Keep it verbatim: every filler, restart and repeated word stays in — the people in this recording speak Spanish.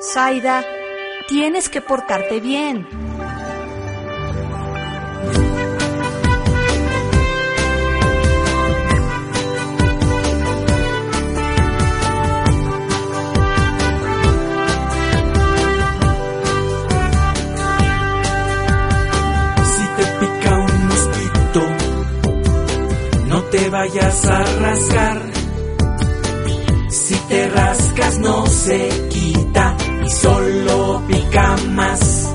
Zaida, tienes que portarte bien. Si te pica un mosquito, no te vayas a rascar. Si te rascas no se quita y solo pica más.